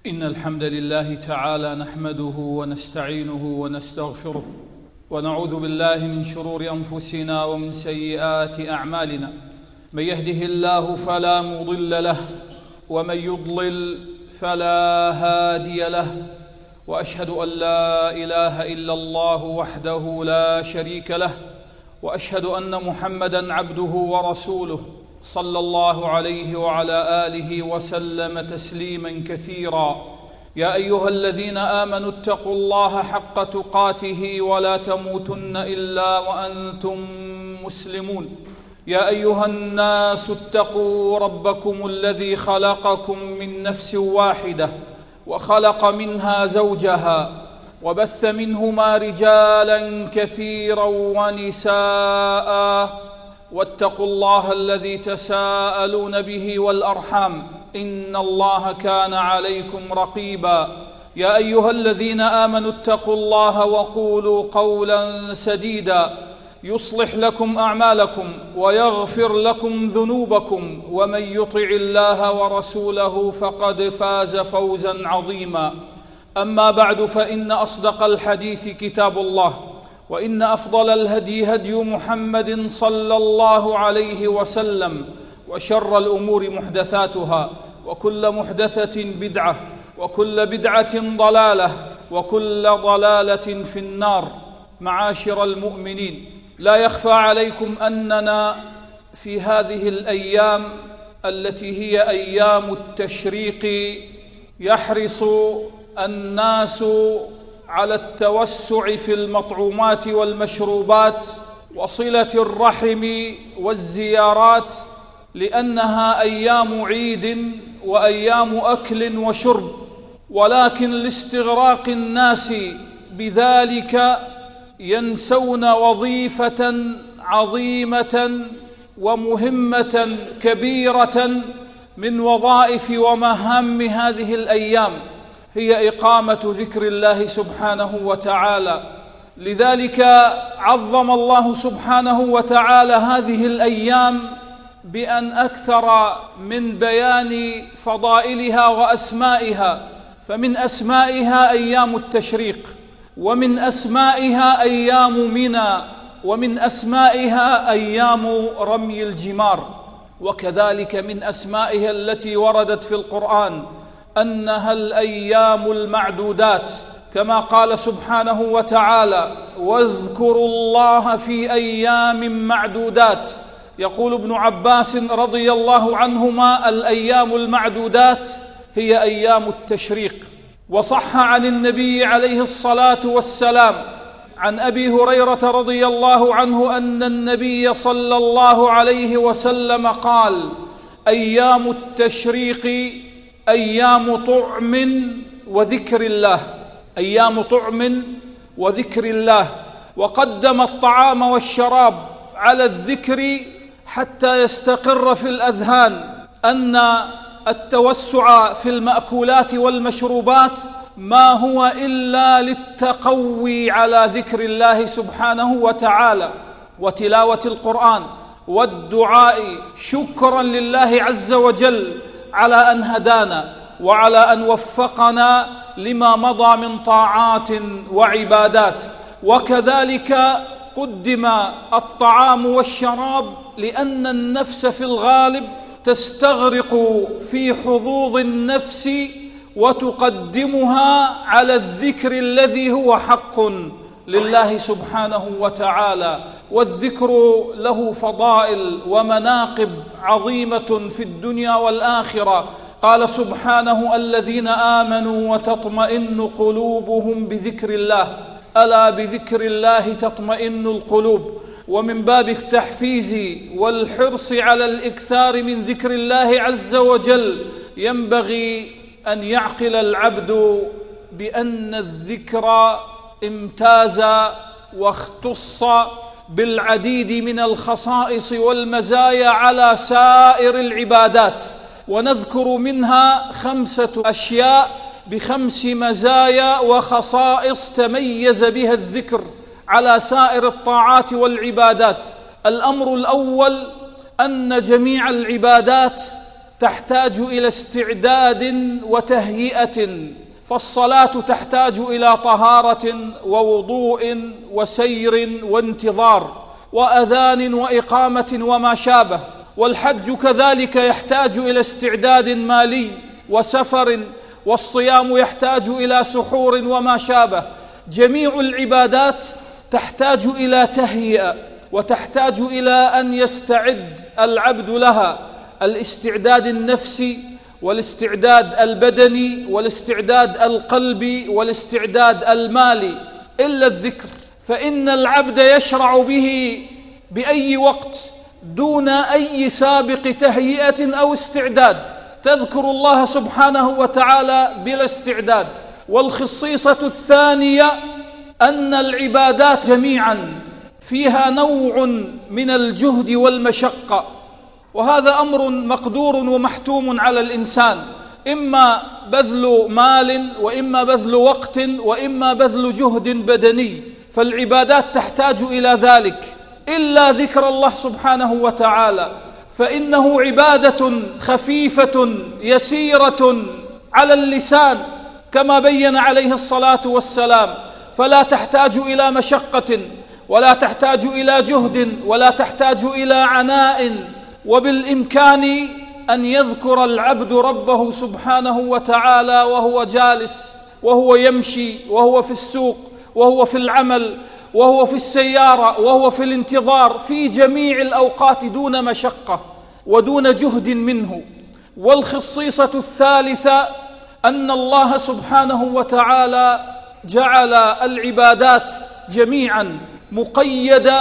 إن الحمد لله تعالى نحمده ونستعينه ونستغفره ونعوذ بالله من شرور أنفسنا ومن سيئات أعمالنا. من يهده الله فلا مضل له ومن يضلل فلا هادي له، وأشهد أن لا إله إلا الله وحده لا شريك له، وأشهد أن محمدًا عبده ورسوله صلى الله عليه وعلى آله وسلم تسليماً كثيراً. يا أيها الذين آمنوا اتقوا الله حق تقاته ولا تموتن إلا وأنتم مسلمون. يا أيها الناس اتقوا ربكم الذي خلقكم من نفس واحدة وخلق منها زوجها وبث منهما رجالاً كثيراً ونساءً، واتقوا الله الذي تساءلون به والأرحام إن الله كان عليكم رقيبا. يا أيها الذين آمنوا اتقوا الله وقولوا قولا سديدا يصلح لكم أعمالكم ويغفر لكم ذنوبكم، ومن يطع الله ورسوله فقد فاز فوزا عظيما. أما بعد، فإن أصدق الحديث كتاب الله، وإن أفضل الهدي هدي محمد صلى الله عليه وسلم، وشر الأمور محدثاتها، وكل محدثة بدعة، وكل بدعة ضلالة، وكل ضلالة في النار. معاشر المؤمنين، لا يخفى عليكم أننا في هذه الأيام التي هي أيام التشريق يحرص الناس على التوسع في المطعومات والمشروبات وصلة الرحم والزيارات، لأنها أيام عيد وأيام أكل وشرب، ولكن لاستغراق الناس بذلك ينسون وظيفة عظيمة ومهمة كبيرة من وظائف ومهام هذه الأيام، هي إقامة ذكر الله سبحانه وتعالى. لذلك عظم الله سبحانه وتعالى هذه الأيام بأن أكثر من بيان فضائلها وأسمائها، فمن أسمائها أيام التشريق، ومن أسمائها أيام منى، ومن أسمائها أيام رمي الجمار، وكذلك من أسمائها التي وردت في القرآن أنها الأيام المعدودات، كما قال سبحانه وتعالى: واذكروا الله في أيام معدودات. يقول ابن عباس رضي الله عنهما: الأيام المعدودات هي أيام التشريق. وصح عن النبي عليه الصلاة والسلام عن أبي هريرة رضي الله عنه أن النبي صلى الله عليه وسلم قال: أيام التشريق أيام طعم وذكر الله، أيام طعم وذكر الله. وقدم الطعام والشراب على الذكر حتى يستقر في الأذهان أن التوسع في المأكولات والمشروبات ما هو إلا للتقوي على ذكر الله سبحانه وتعالى وتلاوة القرآن والدعاء، شكرا لله عز وجل على أن هدانا وعلى أن وفقنا لما مضى من طاعات وعبادات. وكذلك قدم الطعام والشراب لأن النفس في الغالب تستغرق في حظوظ النفس وتقدمها على الذكر الذي هو حق لله سبحانه وتعالى. والذكر له فضائل ومناقب عظيمة في الدنيا والآخرة. قال سبحانه: الذين آمنوا وتطمئن قلوبهم بذكر الله، ألا بذكر الله تطمئن القلوب. ومن باب التحفيز والحرص على الإكثار من ذكر الله عز وجل ينبغي أن يعقل العبد بأن الذكر امتاز واختص بالعديد من الخصائص والمزايا على سائر العبادات، ونذكر منها 5 أشياء ب5 مزايا وخصائص تميز بها الذكر على سائر الطاعات والعبادات. الأمر الأول أن جميع العبادات تحتاج إلى استعداد وتهيئة، فالصلاة تحتاج إلى طهارة ووضوء وسير وانتظار وأذان وإقامة وما شابه، والحج كذلك يحتاج إلى استعداد مالي وسفر، والصيام يحتاج إلى سحور وما شابه. جميع العبادات تحتاج إلى تهيئة وتحتاج إلى أن يستعد العبد لها، الاستعداد النفسي والاستعداد البدني والاستعداد القلبي والاستعداد المالي، إلا الذكر فإن العبد يشرع به بأي وقت دون أي سابق تهيئة أو استعداد، تذكر الله سبحانه وتعالى بلا استعداد. والخصيصة الثانية أن العبادات جميعا فيها نوع من الجهد والمشقة، وهذا أمر مقدور ومحتوم على الإنسان، إما بذل مال وإما بذل وقت وإما بذل جهد بدني، فالعبادات تحتاج إلى ذلك، إلا ذكر الله سبحانه وتعالى فإنه عبادة خفيفة يسيرة على اللسان كما بين عليه الصلاة والسلام، فلا تحتاج إلى مشقة ولا تحتاج إلى جهد ولا تحتاج إلى عناء، وبالإمكان أن يذكر العبد ربه سبحانه وتعالى وهو جالس وهو يمشي وهو في السوق وهو في العمل وهو في السيارة وهو في الانتظار، في جميع الأوقات دون مشقة ودون جهد منه. والخصيصة الثالثة أن الله سبحانه وتعالى جعل العبادات جميعا مقيدة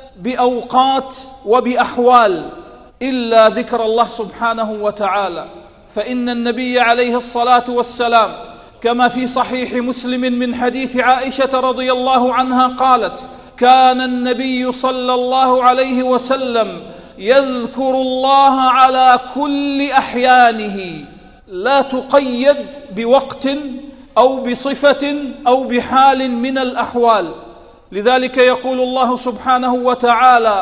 بأوقات وبأحوال، إلا ذكر الله سبحانه وتعالى، فإن النبي عليه الصلاة والسلام كما في صحيح مسلم من حديث عائشة رضي الله عنها قالت: كان النبي صلى الله عليه وسلم يذكر الله على كل أحيانه، لا تقيد بوقت أو بصفة أو بحال من الأحوال. لذلك يقول الله سبحانه وتعالى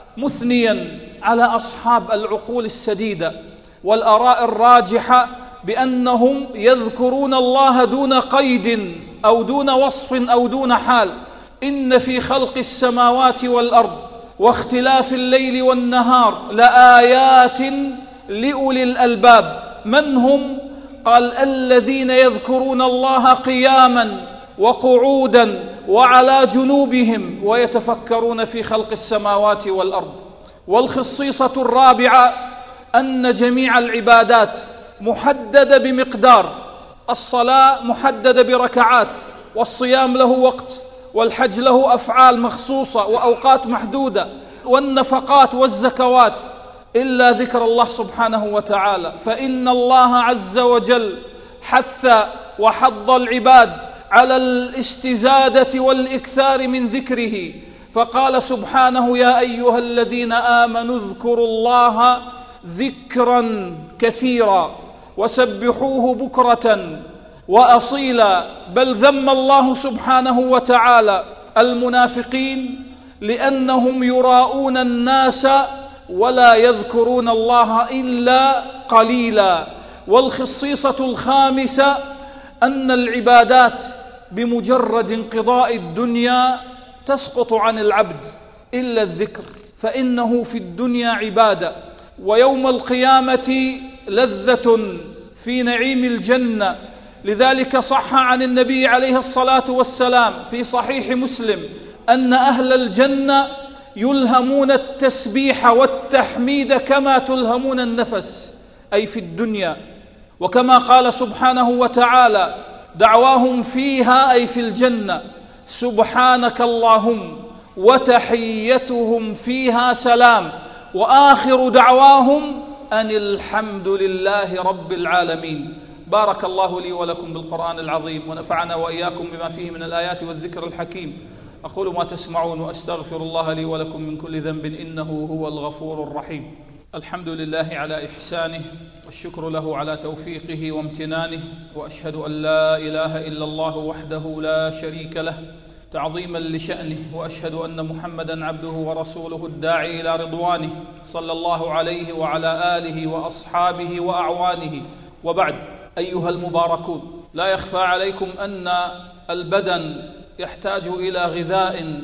مثنيا على أصحاب العقول السديدة والآراء الراجحة بأنهم يذكرون الله دون قيد أو دون وصف أو دون حال: إن في خلق السماوات والأرض واختلاف الليل والنهار لآيات لأولي الألباب. من هم؟ قال: الذين يذكرون الله قياما وقعودا وعلى جنوبهم ويتفكرون في خلق السماوات والأرض. والخصيصة الرابعة أن جميع العبادات محددة بمقدار، الصلاة محددة بركعات، والصيام له وقت، والحج له أفعال مخصوصة وأوقات محدودة، والنفقات والزكوات، إلا ذكر الله سبحانه وتعالى، فإن الله عز وجل حث وحض العباد على الاستزادة والإكثار من ذكره، فقال سبحانه: يا أيها الذين آمنوا اذكروا الله ذكرا كثيرا وسبحوه بكرة وأصيلا. بل ذم الله سبحانه وتعالى المنافقين لأنهم يراؤون الناس ولا يذكرون الله إلا قليلا. والخصيصة الخامسة أن العبادات بمجرد انقضاء الدنيا تسقط عن العبد، إلا الذكر فإنه في الدنيا عبادة، ويوم القيامة لذة في نعيم الجنة. لذلك صح عن النبي عليه الصلاة والسلام في صحيح مسلم أن أهل الجنة يلهمون التسبيح والتحميد كما تلهمون النفس، أي في الدنيا. وكما قال سبحانه وتعالى: دعواهم فيها أي في الجنة سبحانك اللهم وتحيتهم فيها سلام وآخر دعواهم أن الحمد لله رب العالمين. بارك الله لي ولكم بالقرآن العظيم، ونفعنا وإياكم بما فيه من الآيات والذكر الحكيم. أقول ما تسمعون وأستغفر الله لي ولكم من كل ذنب إنه هو الغفور الرحيم. الحمد لله على إحسانه، والشكر له على توفيقه وامتنانه، وأشهد أن لا إله إلا الله وحده لا شريك له تعظيما لشأنه، وأشهد أن محمدًا عبده ورسوله الداعي إلى رضوانه، صلى الله عليه وعلى آله وأصحابه وأعوانه. وبعد، أيها المباركون، لا يخفى عليكم أن البدن يحتاج إلى غذاء،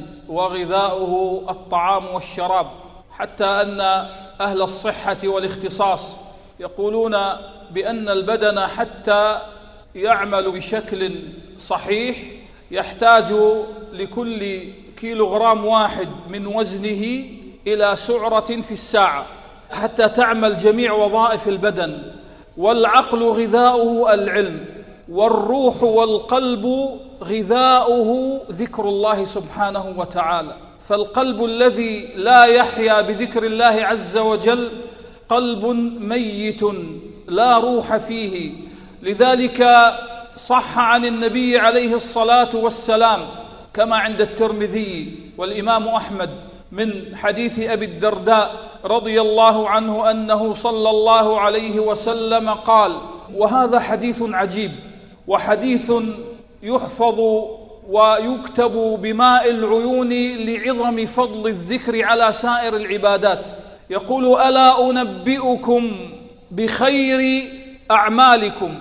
وغذاؤه الطعام والشراب، حتى أن أهل الصحة والاختصاص يقولون بأن البدن حتى يعمل بشكل صحيح يحتاج لكل كيلوغرام واحد من وزنه إلى سعرة في الساعة حتى تعمل جميع وظائف البدن. والعقل غذاؤه العلم، والروح والقلب غذاؤه ذكر الله سبحانه وتعالى. فالقلب الذي لا يحيا بذكر الله عز وجل قلب ميت لا روح فيه. لذلك صح عن النبي عليه الصلاة والسلام كما عند الترمذي والإمام أحمد من حديث أبي الدرداء رضي الله عنه أنه صلى الله عليه وسلم قال، وهذا حديث عجيب وحديث يحفظ ويكتب بماء العيون لعظم فضل الذكر على سائر العبادات. يقول: ألا أنبئكم بخير أعمالكم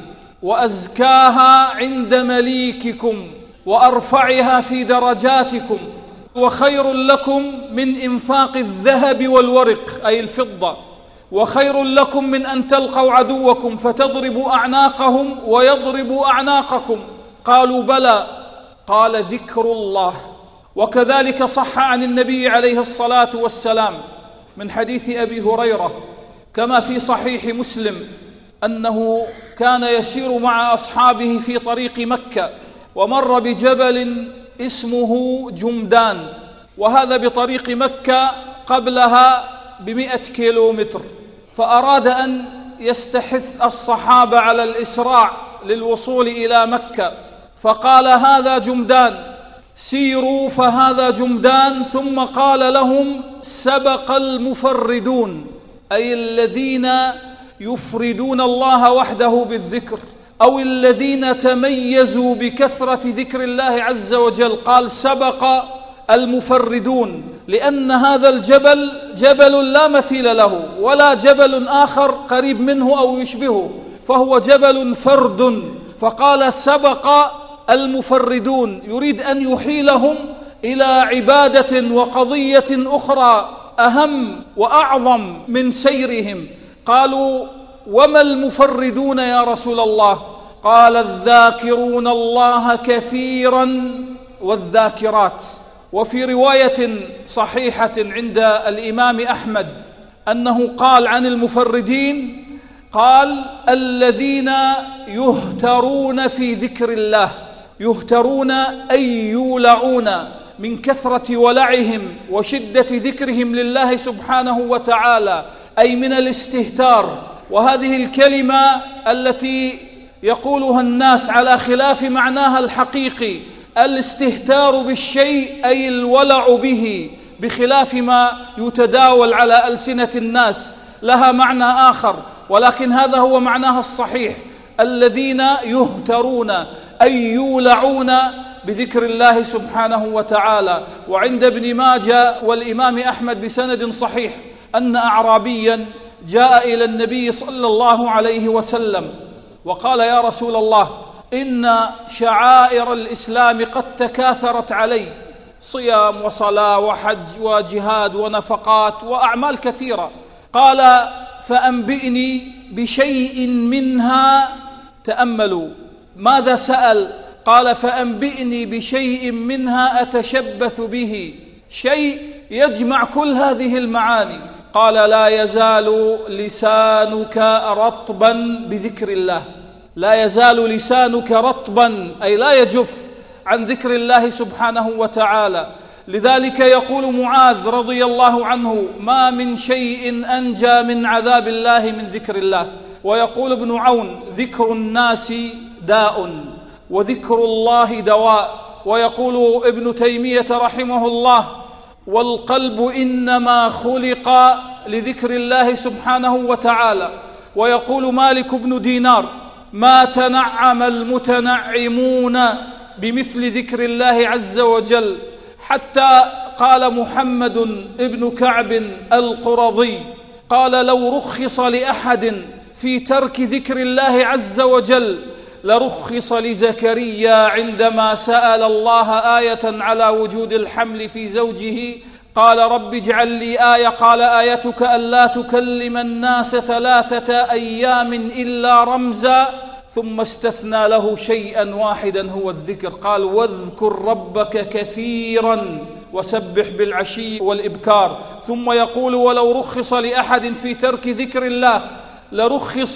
وأزكاها عند مليككم وأرفعها في درجاتكم وخير لكم من إنفاق الذهب والورق أي الفضة، وخير لكم من أن تلقوا عدوكم فتضربوا أعناقهم ويضربوا أعناقكم؟ قالوا: بلى. قال: ذكر الله. وكذلك صح عن النبي عليه الصلاة والسلام من حديث أبي هريرة كما في صحيح مسلم أنه كان يسير مع أصحابه في طريق مكة، ومر بجبل اسمه جمدان، وهذا بطريق مكة قبلها ب100 كيلومتر، فأراد أن يستحث الصحابة على الإسراع للوصول إلى مكة، فقال: هذا جمدان، سيروا فهذا جمدان. ثم قال لهم: سبق المفردون، أي الذين يفردون الله وحده بالذكر، أو الذين تميزوا بكثرة ذكر الله عز وجل. قال: سبق المفردون، لأن هذا الجبل جبل لا مثيل له ولا جبل آخر قريب منه أو يشبهه، فهو جبل فرد. فقال: سبق المفردون، يريد أن يحيلهم إلى عبادة وقضية أخرى أهم وأعظم من سيرهم. قالوا: وما المفردون يا رسول الله؟ قال: الذاكرون الله كثيرا والذاكرات. وفي رواية صحيحة عند الإمام أحمد أنه قال عن المفردين، قال: الذين يهترون في ذكر الله، يهترون أي يولعون من كثرة ولعهم وشدة ذكرهم لله سبحانه وتعالى، أي من الاستهتار. وهذه الكلمة التي يقولها الناس على خلاف معناها الحقيقي، الاستهتار بالشيء أي الولع به، بخلاف ما يتداول على ألسنة الناس، لها معنى آخر، ولكن هذا هو معناها الصحيح: الذين يهترون أي يولعون بذكر الله سبحانه وتعالى. وعند ابن ماجه والإمام أحمد بسند صحيح أن أعرابيا جاء إلى النبي صلى الله عليه وسلم وقال: يا رسول الله، إن شعائر الإسلام قد تكاثرت علي، صيام وصلاة وحج وجهاد ونفقات وأعمال كثيرة. قال: فأنبئني بشيء منها. تأملوا ماذا سأل؟ قال: فأنبئني بشيء منها أتشبث به، شيء يجمع كل هذه المعاني. قال: لا يزال لسانك رطبا بذكر الله. لا يزال لسانك رطبا أي لا يجف عن ذكر الله سبحانه وتعالى. لذلك يقول معاذ رضي الله عنه: ما من شيء أنجى من عذاب الله من ذكر الله. ويقول ابن عون: ذكر الناس داء وذكر الله دواء. ويقول ابن تيمية رحمه الله: والقلب إنما خلق لذكر الله سبحانه وتعالى. ويقول مالك بن دينار: ما تنعم المتنعمون بمثل ذكر الله عز وجل، حتى قال محمد ابن كعب القرظي قال: لو رخص لأحد في ترك ذكر الله عز وجل لرخص لزكريا عندما سأل الله آية على وجود الحمل في زوجه، قال: رب اجعل لي آية، قال: آيتك ألا تكلم الناس 3 أيام إلا رمزا، ثم استثنى له شيئا واحدا هو الذكر، قال: واذكر ربك كثيرا وسبح بالعشي والإبكار. ثم يقول: ولو رخص لأحد في ترك ذكر الله لرخص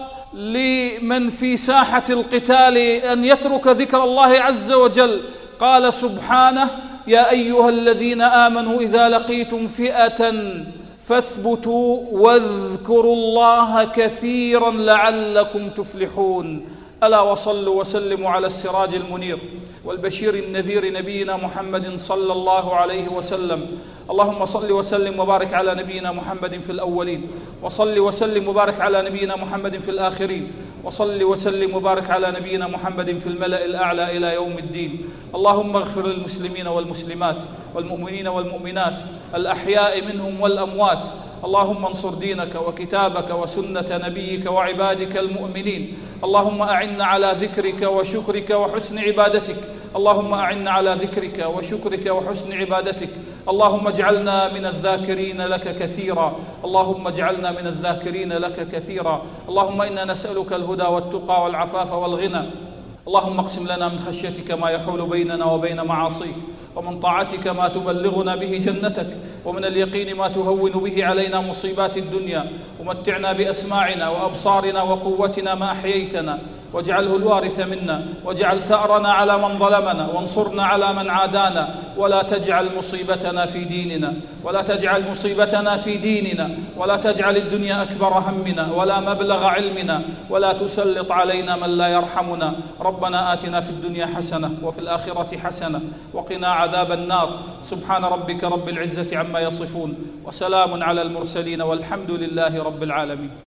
لمن في ساحة القتال أن يترك ذكر الله عز وجل، قال سبحانه: يا أيها الذين آمنوا إذا لقيتم فئة فاثبتوا واذكروا الله كثيرا لعلكم تفلحون. ألا وصلوا وسلموا على السراج المنير والبشير النذير نبينا محمد صلى الله عليه وسلم. اللهم صل وسلم وبارك على نبينا محمد في الأولين، وصل وسلم وبارك على نبينا محمد في الآخرين، وصل وسلم وبارك على نبينا محمد في الملأ الأعلى إلى يوم الدين. اللهم اغفر للمسلمين والمسلمات والمؤمنين والمؤمنات الأحياء منهم والأموات. اللهم انصر دينك وكتابك وسنة نبيك وعبادك المؤمنين. اللهم أعنا على ذكرك وشكرك وحسن عبادتك. اللهم أعنا على ذكرك وشكرك وحسن عبادتك. اللهم اجعلنا من الذاكرين لك كثيرا. اللهم اجعلنا من الذاكرين لك كثيرا. اللهم إنا نسألك الهدى والتقى والعفاف والغنى. اللهم اقسم لنا من خشيتك ما يحول بيننا وبين معاصيك، ومن طاعتك ما تبلغنا به جنتك، ومن اليقين ما تهون به علينا مصيبات الدنيا. ومتعنا بأسماعنا وأبصارنا وقوتنا ما أحييتنا، واجعله الوارث منا، واجعل ثأرنا على من ظلمنا، وانصرنا على من عادانا، ولا تجعل مصيبتنا في ديننا، ولا تجعل مصيبتنا في ديننا، ولا تجعل الدنيا أكبر همنا ولا مبلغ علمنا، ولا تسلط علينا من لا يرحمنا. ربنا آتنا في الدنيا حسنة وفي الآخرة حسنة وقنا عذاب النار. سبحان ربك رب العزة عما يصفون، وسلام على المرسلين، والحمد لله رب العالمين.